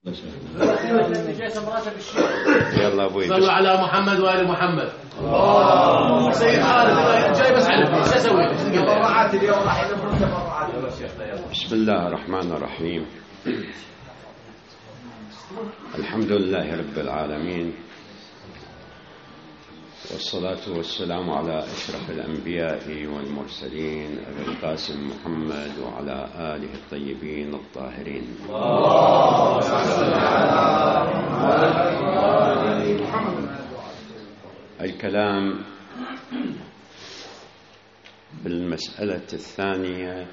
يلا ابوي صلوا على محمد وآل محمد. سيد خالد جاي بس على ايش اسوي؟ اليوم راح بسم الله الرحمن الرحيم. الحمد لله رب العالمين، والصلاة والسلام على أشرف الأنبياء والمرسلين أبي القاسم محمد وعلى آله الطيبين الطاهرين. الكلام بالمسألة الثانية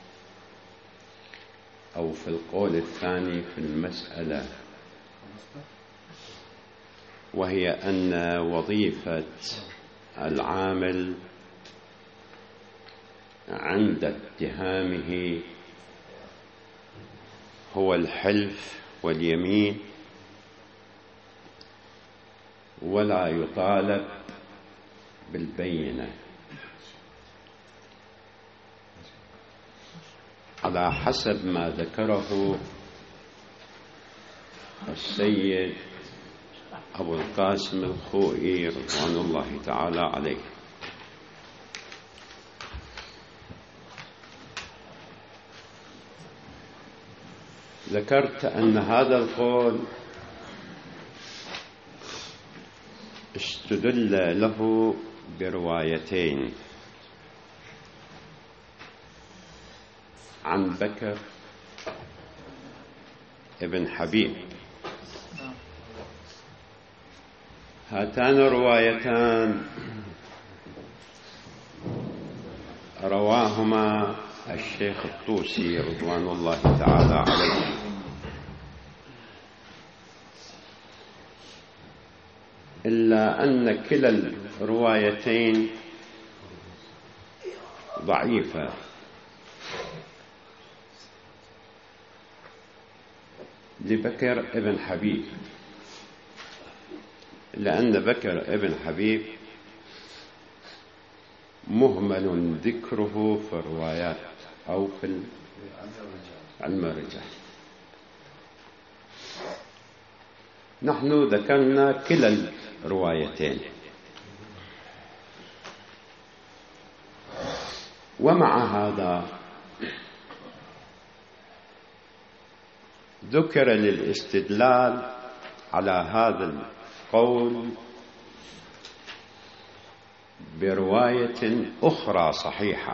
أو في القول الثاني في المسألة، وهي أن وظيفة العامل عند اتهامه هو الحلف واليمين، ولا يطالب بالبينة على حسب ما ذكره السيد أبو القاسم الخوئي رضوان الله تعالى عليه. ذكرت أن هذا القول استدل له بروايتين عن بكر ابن حبيب. هاتان الروايتان رواهما الشيخ الطوسي رضوان الله تعالى عليه، إلا أن كلا الروايتين ضعيفة، لبكر ابن حبيب، لأن بكر ابن حبيب مهمل ذكره في الروايات أو في علم الرجال. نحن ذكرنا كلا الروايتين، ومع هذا ذكر للاستدلال على هذا القول برواية أخرى صحيحة.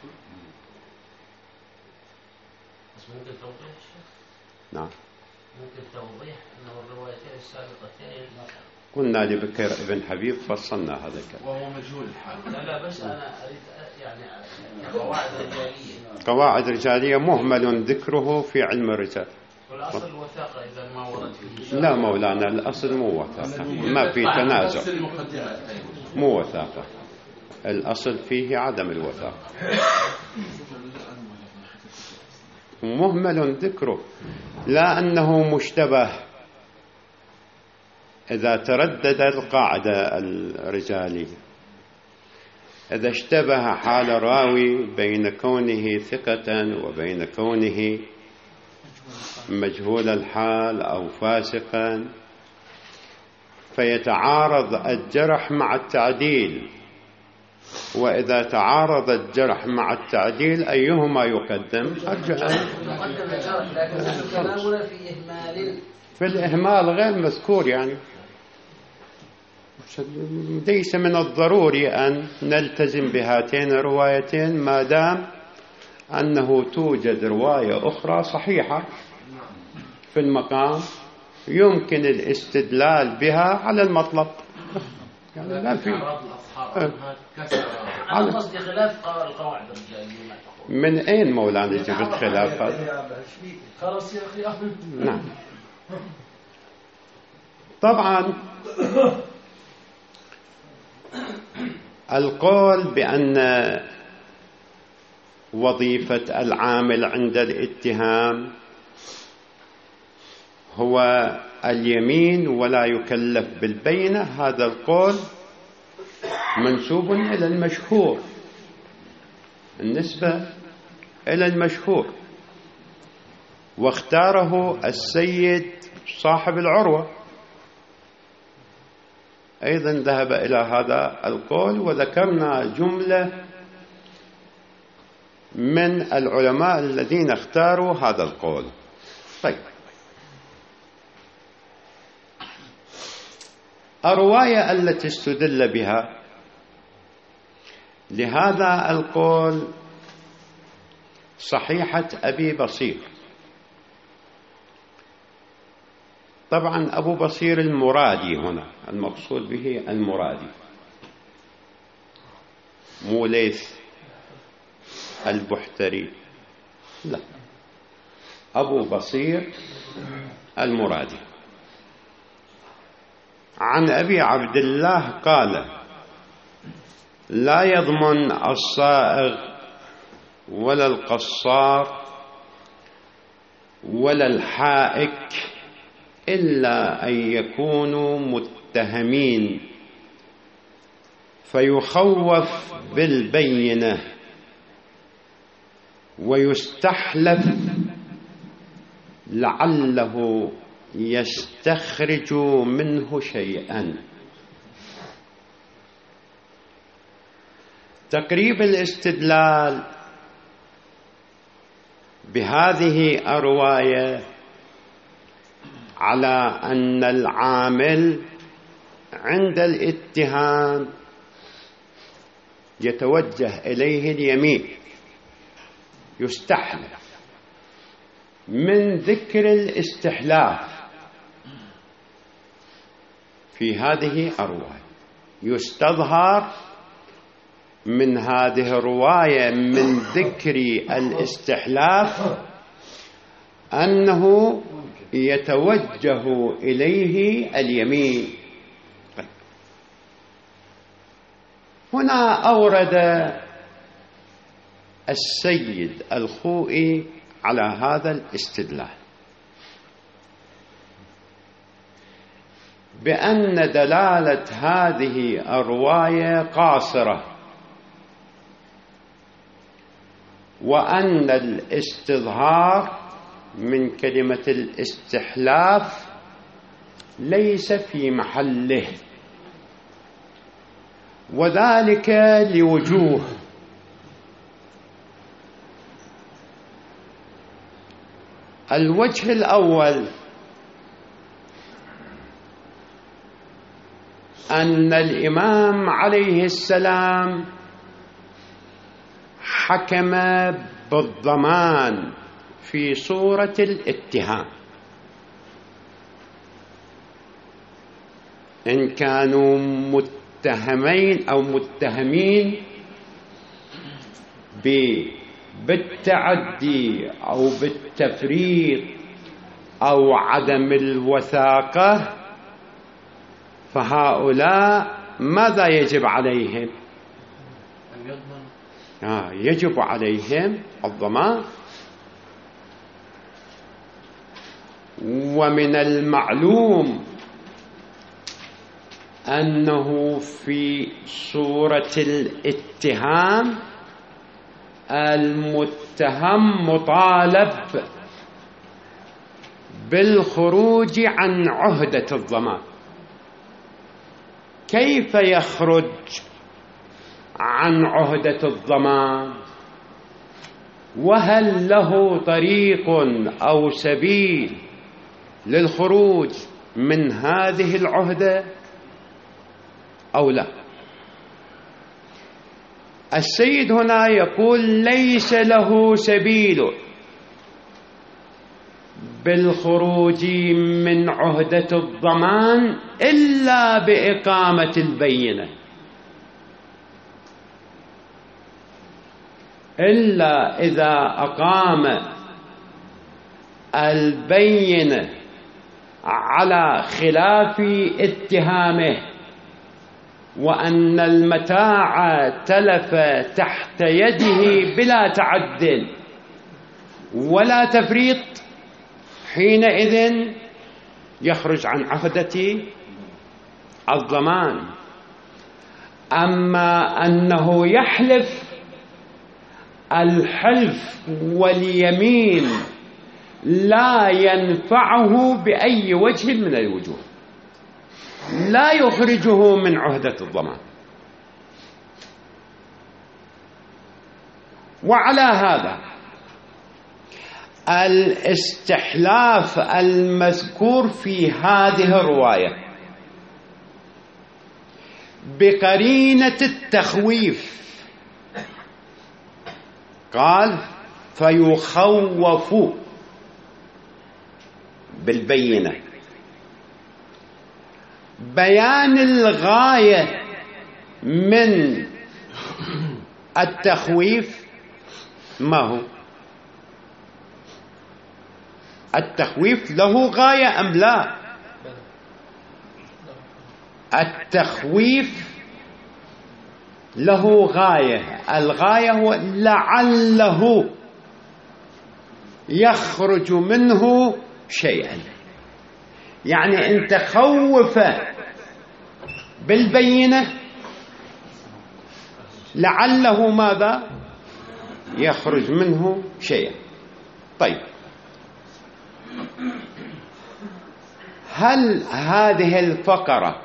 ممكن توضيح شيخ؟ نعم، ممكن توضيح أنه الروايتين السابقتين قلنا لبكر ابن حبيب فصلنا هذا الكلام، وهو مجهول الحال. لا بس أنا أريد يعني قواعد رجالية. قواعد رجالية مهمل ذكره في علم الرجال. والأصل الوثاقة إذا ما ورد فيه. لا مولانا، الأصل مو وثاقة، ما في تنازع، مو وثاقة، الأصل فيه عدم الوثاقة، مهمل ذكره، لا أنه مشتبه. إذا تردد القاعدة الرجالية، إذا اشتبه حال الراوي بين كونه ثقة وبين كونه مجهول الحال أو فاسقا، فيتعارض الجرح مع التعديل، وإذا تعارض الجرح مع التعديل أيهما يقدم؟ أرجع يقدم الجرح، لكن كلامنا في إهمال، في الإهمال غير مذكور، يعني ليس من الضروري أن نلتزم بهاتين الروايتين ما دام أنه توجد رواية أخرى صحيحة في المقام يمكن الاستدلال بها على المطلب. يعني لا في على قصد خلاف القواعد الرجالية. من أين مولانا جبت خلافات؟ خلاص يا أخي. نعم، طبعا القول بأن وظيفة العامل عند الاتهام هو اليمين ولا يكلف بالبينة، هذا القول منسوب إلى المشهور، النسبة إلى المشهور، واختاره السيد صاحب العروة أيضا ذهب إلى هذا القول، وذكرنا جملة من العلماء الذين اختاروا هذا القول. طيب، الرواية التي استدل بها لهذا القول صحيحة أبي بصير. طبعا أبو بصير المرادي هنا، المقصود به المرادي، مو ليث البحتري، لا، أبو بصير المرادي. عن أبي عبد الله قال: لا يضمن الصائغ ولا القصار ولا الحائك إلا أن يكونوا متهمين فيخوف بالبينة ويستحلف لعله يستخرج منه شيئا. تقريب الاستدلال بهذه الرواية على أن العامل عند الاتهام يتوجه إليه اليمين، يستحلف من ذكر الاستحلاف في هذه الرواية، يستظهر من هذه الرواية من ذكر الاستحلاف أنه يتوجه إليه اليمين. هنا أورد السيد الخوئي على هذا الاستدلال بأن دلالة هذه الرواية قاصرة، وأن الاستظهار من كلمة الاستحلاف ليس في محله، وذلك لوجوه. الوجه الأول أن الإمام عليه السلام حكم بالضمان في صورة الاتهام، إن كانوا متهمين أو متهمين بالتعدي أو بالتفريط أو عدم الوثاقة، فهؤلاء ماذا يجب عليهم؟ يجب عليهم الضمان. ومن المعلوم أنه في صورة الاتهام المتهم مطالب بالخروج عن عهدة الضمان. كيف يخرج عن عهدة الضمان؟ وهل له طريق أو سبيل للخروج من هذه العهدة أو لا؟ السيد هنا يقول ليس له سبيل بالخروج من عهدة الضمان إلا بإقامة البينة، إلا إذا أقام البينة على خلاف اتهامه، وأن المتاع تلف تحت يده بلا تعد ولا تفريط، حينئذ يخرج عن عهدة الضمان. أما أنه يحلف الحلف واليمين لا ينفعه بأي وجه من الوجوه، لا يخرجه من عهدة الضمان. وعلى هذا الاستحلاف المذكور في هذه الرواية بقرينة التخويف، قال فيخوف بالبينة، بيان الغاية من التخويف. ما هو التخويف؟ له غاية أم لا؟ التخويف له غاية، الغاية هو لعله يخرج منه شيئا، يعني إن تخوف بالبينة لعله ماذا؟ يخرج منه شيئا. طيب، هل هذه الفقرة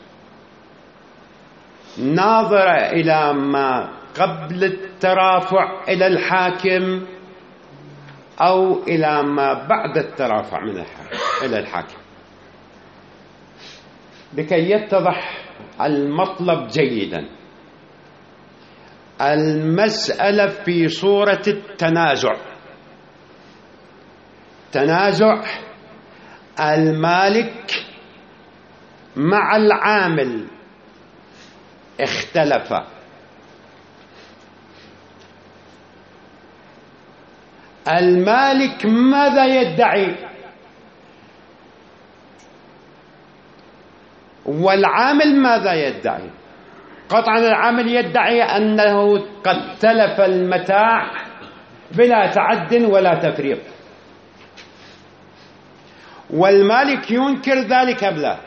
ناظرة إلى ما قبل الترافع إلى الحاكم أو إلى ما بعد الترافع إلى الحاكم؟ لكي يتضح المطلب جيدا، المسألة في صورة التنازع. تنازع المالك مع العامل اختلف. المالك ماذا يدعي؟ والعامل ماذا يدعي؟ قطعا العامل يدعي أنه قد تلف المتاع بلا تعد ولا تفريط، والمالك ينكر ذلك أم لا؟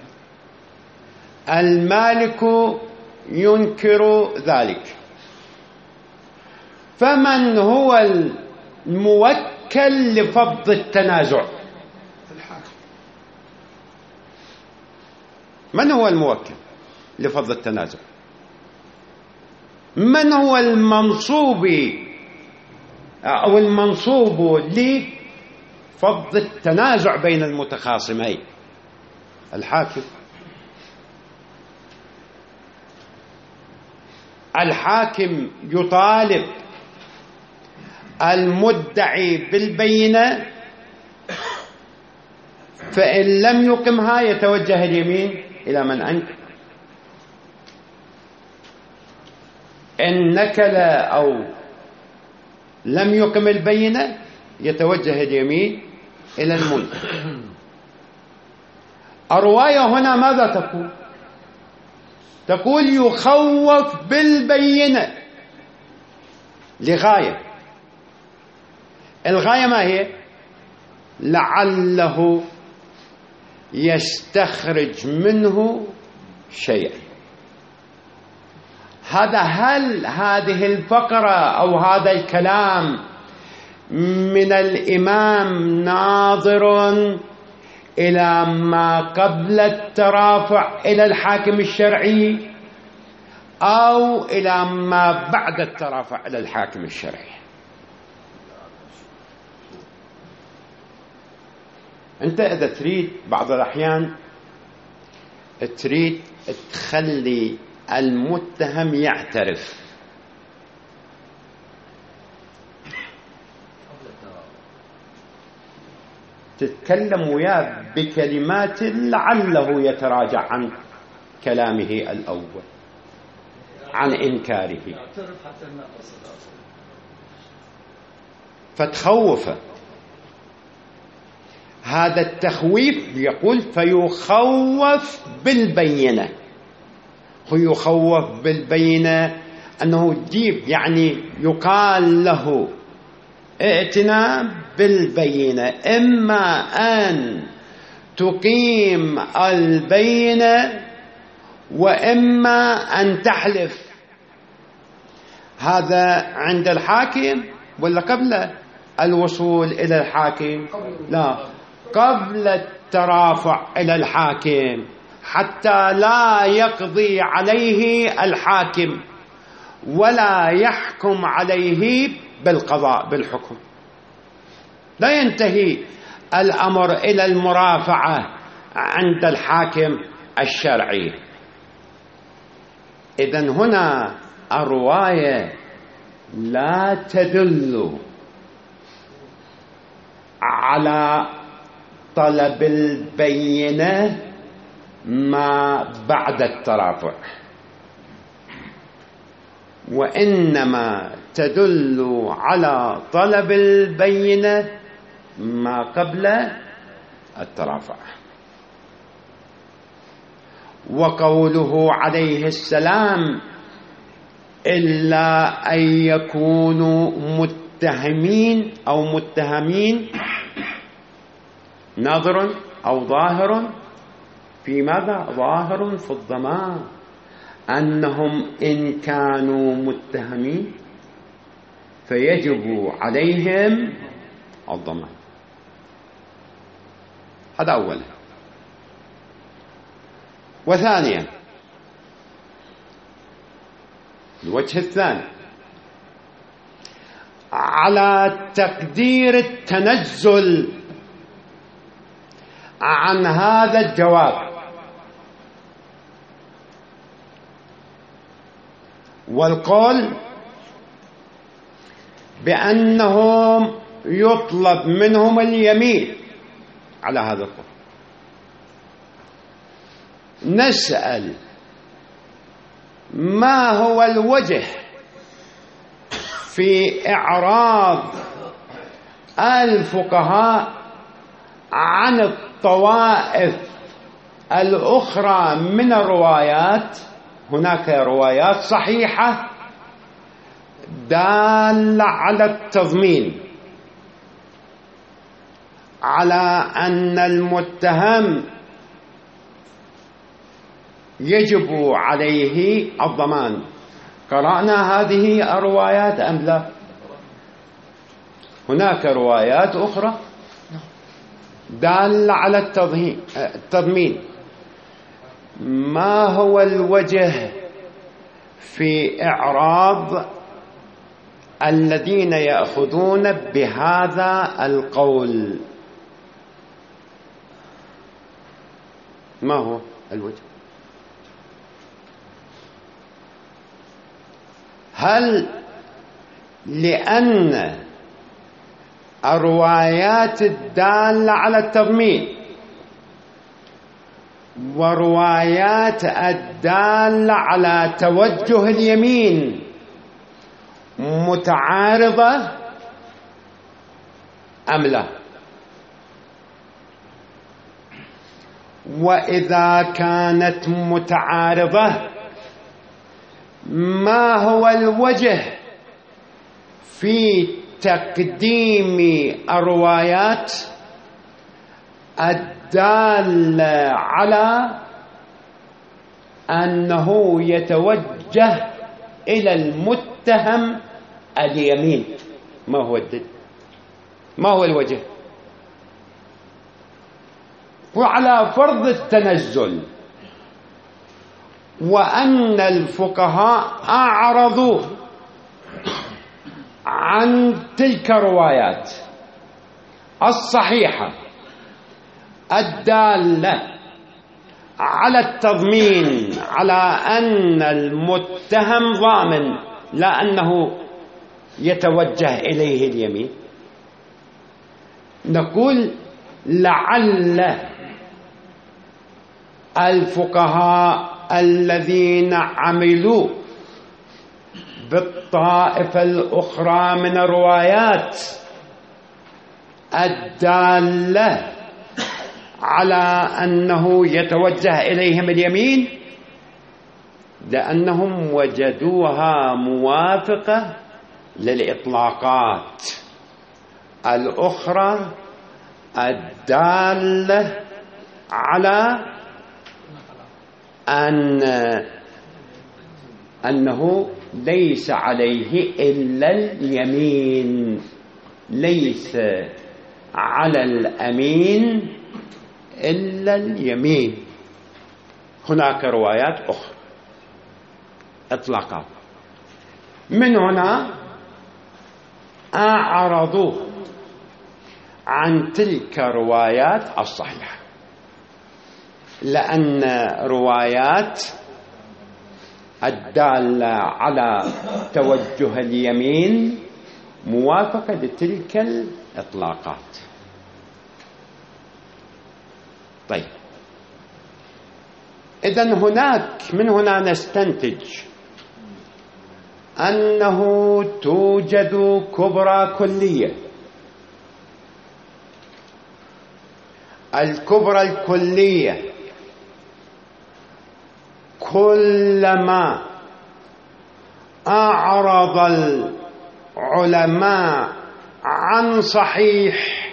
المالك ينكر ذلك. فمن هو الموكل لفض التنازع؟ من هو الموكل لفض التنازع؟ من هو المنصوب أو المنصوب لفض التنازع بين المتخاصمين؟ الحاكم. الحاكم يطالب المدعي بالبينة، فإن لم يقمها يتوجه اليمين إلى من أنكر، إن نكل أو لم يقم البينة يتوجه اليمين إلى المنكر. الرواية هنا ماذا تقول؟ تقول يخوف بالبينة لغاية. الغاية ما هي؟ لعله يستخرج منه شيئا. هل هذه الفقرة أو هذا الكلام من الإمام ناظر إلى ما قبل الترافع إلى الحاكم الشرعي أو إلى ما بعد الترافع إلى الحاكم الشرعي؟ أنت إذا تريد بعض الأحيان تريد تخلي المتهم يعترف، تتكلم وياه بكلمات لعله يتراجع عن كلامه الأول، عن إنكاره، فتخوفه. هذا التخويف يقول فيخوف بالبينة. يخوف بالبينة أنه جيب، يعني يقال له ائتنا بالبينة، إما أن تقيم البينة وإما أن تحلف. هذا عند الحاكم ولا قبله؟ الوصول إلى الحاكم؟ لا، قبل الترافع إلى الحاكم، حتى لا يقضي عليه الحاكم ولا يحكم عليه بالقضاء بالحكم. لا ينتهي الأمر إلى المرافعة عند الحاكم الشرعي. إذن هنا الرواية لا تدل على طلب البينة ما بعد الترافع، وإنما تدل على طلب البينة ما قبل الترافع. وقوله عليه السلام إلا أن يكونوا متهمين أو متهمين، نظر أو ظاهر في ماذا؟ ظاهر في الضمان، أنهم إن كانوا متهمين فيجب عليهم الضمان. هذا أولا. وثانيا الوجه الثاني على تقدير التنزل عن هذا الجواب، والقول بأنهم يطلب منهم اليمين على هذا القول. نسأل ما هو الوجه في إعراض الفقهاء عن الطوائف الأخرى من الروايات؟ هناك روايات صحيحة دالة على التضمين، على أن المتهم يجب عليه الضمان. قرأنا هذه الروايات أم لا؟ هناك روايات أخرى دالة على التضمين. ما هو الوجه في إعراض الذين يأخذون بهذا القول؟ ما هو الوجه؟ هل لأن الروايات الدالة على التضمين وروايات الدالة على توجه اليمين متعارضة أم لا؟ وإذا كانت متعارضة ما هو الوجه في تقديم الروايات الدالة على أنه يتوجه إلى المتهم اليمين؟ ما هو الدليل؟ ما هو الوجه؟ وعلى فرض التنزل وأن الفقهاء أعرضوا عن تلك الروايات الصحيحة الدالة على التضمين، على أن المتهم ضامن لا أنه يتوجه إليه اليمين، نقول لعل الفقهاء الذين عملوا بالطائفة الأخرى من الروايات الدالة على أنه يتوجه إليهم اليمين لأنهم وجدوها موافقة للإطلاقات الأخرى الدالة على أنه ليس عليه إلا اليمين. ليس على الأمين إلا اليمين. هناك روايات أخرى إطلاقات. من هنا أعرضوا عن تلك الروايات الصحيحة، لأن روايات الدالة على توجه اليمين موافقة لتلك الإطلاقات. طيب، إذن هناك من هنا نستنتج أنه توجد كبرى كلية. الكبرى الكلية كلما أعرض العلماء عن صحيح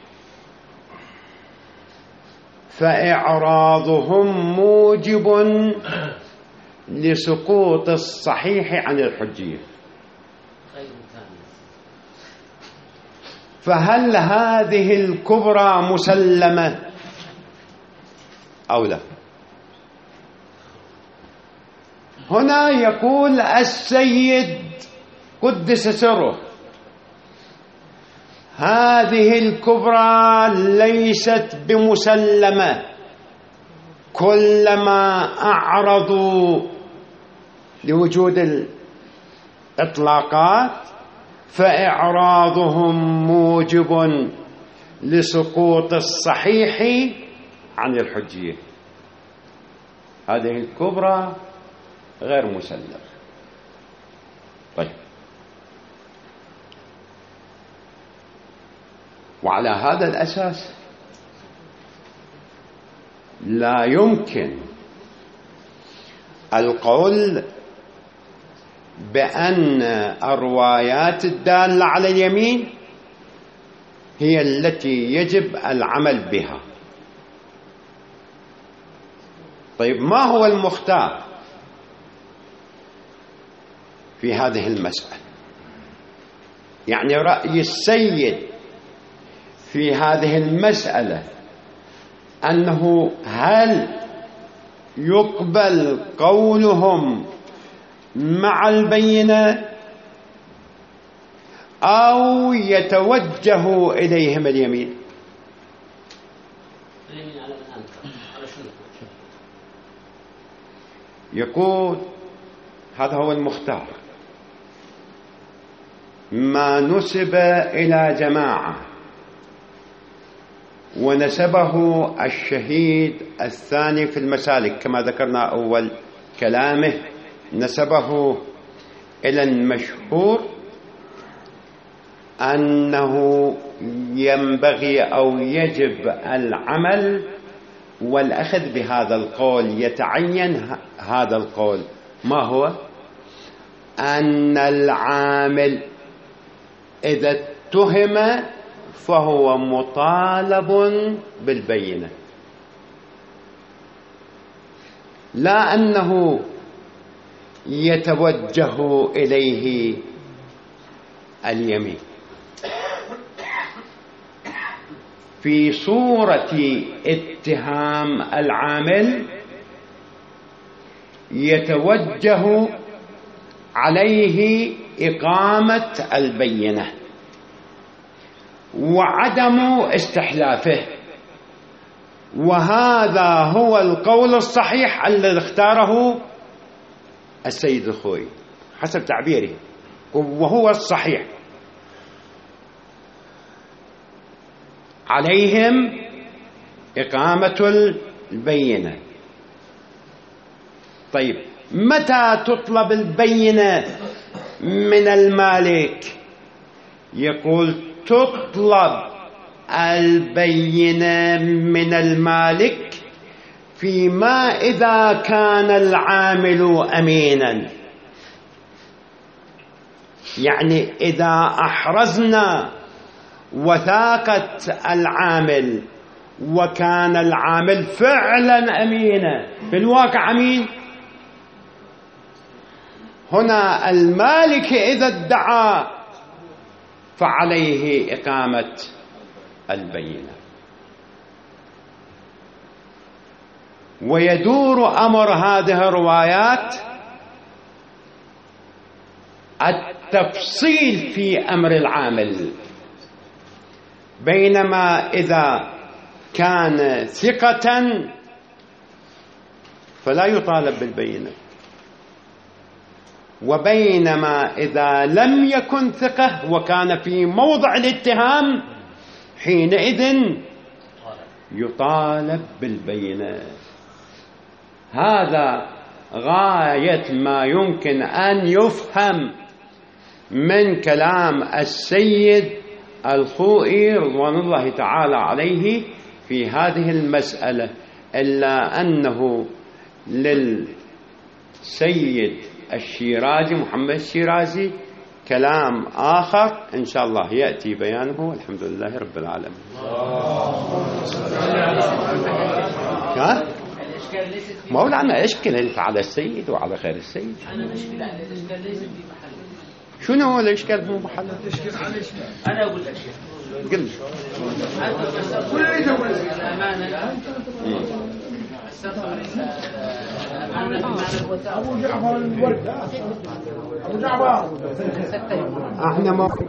فإعراضهم موجب لسقوط الصحيح عن الحجية. فهل هذه الكبرى مسلمة أو لا؟ هنا يقول السيد قدس سره هذه الكبرى ليست بمسلمة، كلما أعرضوا لوجود الإطلاقات فإعراضهم موجب لسقوط الصحيح عن الحجية. هذه الكبرى غير مسلمة. طيب، وعلى هذا الأساس لا يمكن القول بأن الروايات الدالة على اليمين هي التي يجب العمل بها. طيب، ما هو المختار في هذه المسألة؟ يعني رأي السيد في هذه المسألة أنه هل يقبل قولهم مع البينة أو يتوجه إليهم اليمين؟ يقول هذا هو المختار ما نسب إلى جماعة ونسبه الشهيد الثاني في المسالك كما ذكرنا أول كلامه، نسبه إلى المشهور أنه ينبغي أو يجب العمل والأخذ بهذا القول. يتعين هذا القول ما هو؟ أن العامل إذا اتهم فهو مطالب بالبينة، لا أنه يتوجه إليه اليمين. في صورة اتهام العامل يتوجه عليه إقامة البينة وعدم استحلافه، وهذا هو القول الصحيح الذي اختاره السيد الخوئي حسب تعبيره، وهو الصحيح. عليهم إقامة البينة. طيب، متى تطلب البينة من المالك؟ يقول تطلب البينة من المالك فيما إذا كان العامل أمينا، يعني إذا أحرزنا وثاقة العامل وكان العامل فعلا أمينا، في الواقع أمين. هنا المالك إذا ادعى فعليه إقامة البينة. ويدور أمر هذه الروايات التفصيل في أمر العامل، بينما إذا كان ثقة فلا يطالب بالبينة، وبينما إذا لم يكن ثقة وكان في موضع الاتهام حينئذ يطالب بالبينة. هذا غاية ما يمكن أن يفهم من كلام السيد الخوئي رضوان الله تعالى عليه في هذه المسألة، إلا أنه للسيد الشيرازي محمد الشيرازي كلام آخر إن شاء الله يأتي بيانه، والحمد لله رب العالمين. مولانا اشكل انت على السيد وعلى غير السيد. انا مشكلة الاشكال ليس في محله. شنو هو الاشكال في محله؟ انا اقول لك قل الامانه السفر ابو جعفر الورد ابو جعفر احنا